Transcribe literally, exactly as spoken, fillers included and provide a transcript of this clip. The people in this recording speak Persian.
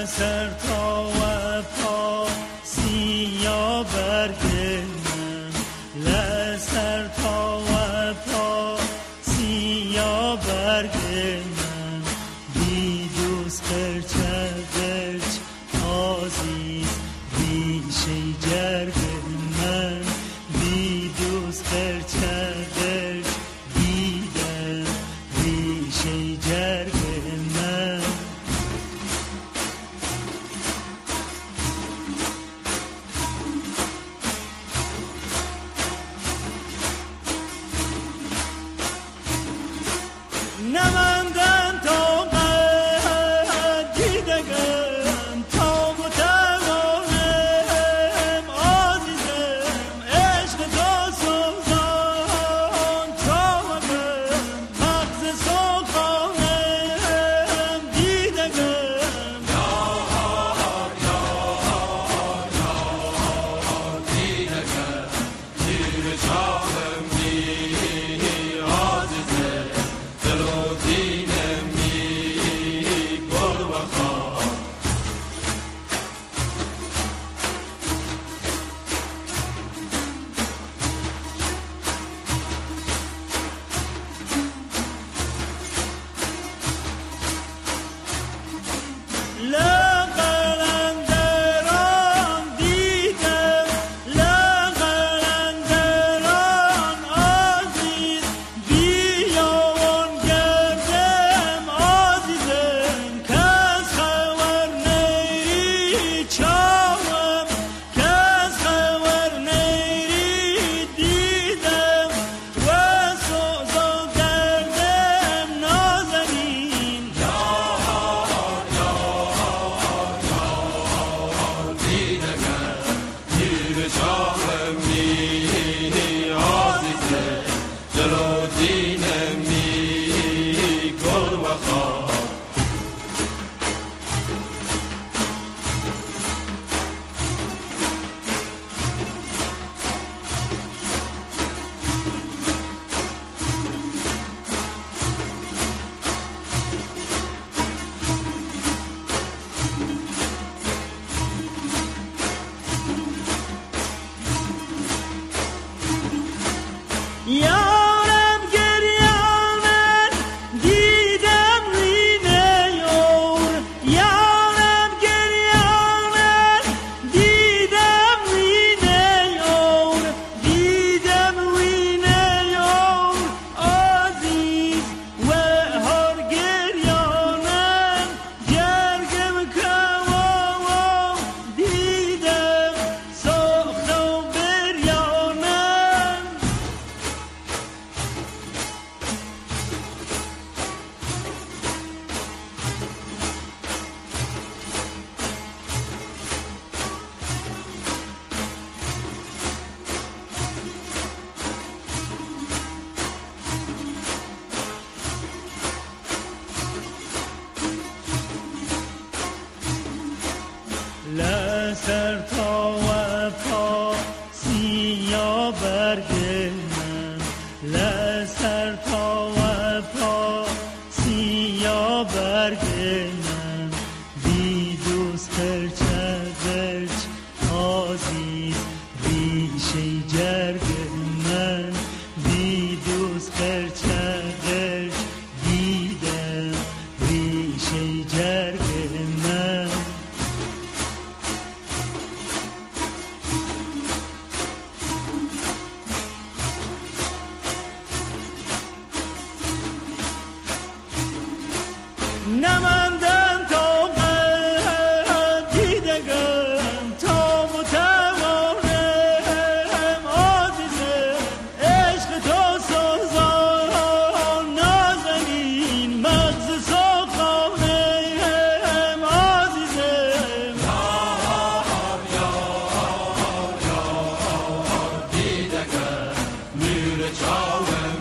لسر تا و پا سیا برگ من، لسر تا و پا سیا برگ من، بی دوست پرچه درچ عزیز ریشه جرگ من، بی دوست پرچه درچ دیدم ریشه جرگ من. نماندن تا قد دیدگم تا بتوانم عزیزم عشق تو سوزان چاوگم مغز سوخانم دیدگم یار یار یار دیدگم زیر چاهم بی عزیزم دلو دینم بی گل و خار. لقلندران دیدم لقلندران عزیز بیاون گردم عزیزم کس خبر نیری چاوم کس خبر نیری دیدم و سوزا کردم نازنین دیدگم زیر چاهم بی عزیزم دلو دینم بی گل و خار. یارم گریانم دیدم وینه یار، یارم گریانم دیدم وینه یار، دیدم وینه یار عزیز و هر گریانم گرگم کمام دیدم ساخت و بریانم. لسر تا و پا سیا برگ من، لسر تا و پا سیا برگ من، بی دوست پرچه درچ عزیز ریشه جرگ من، بی دوست پرچه درچ دیدم ریشه جرگ من. نماندن تا قد دیدگم تا بتوانم عزیزم عشق تو سوزان نازنین مغز سوخانم عزیزم یار یار یار دیدگم نور چاهم